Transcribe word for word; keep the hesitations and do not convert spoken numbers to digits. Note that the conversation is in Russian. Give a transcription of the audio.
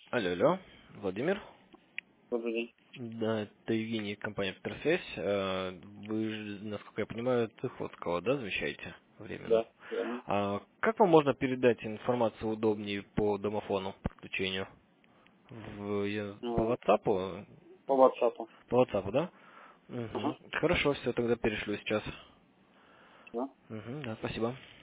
Алло, алло, Владимир. Добрый день. Да, это Евгений, компания «Вторсвязь». Э, Вы, же, насколько я понимаю, Тыховского, да, замещаете временно? Да, верно. А как вам можно передать информацию удобнее по домофону подключению? В, я- по Ну, WhatsApp? по WhatsApp. По WhatsApp, да? Ага. Угу. Хорошо, все, тогда перешлю сейчас. Да. Угу, да, спасибо.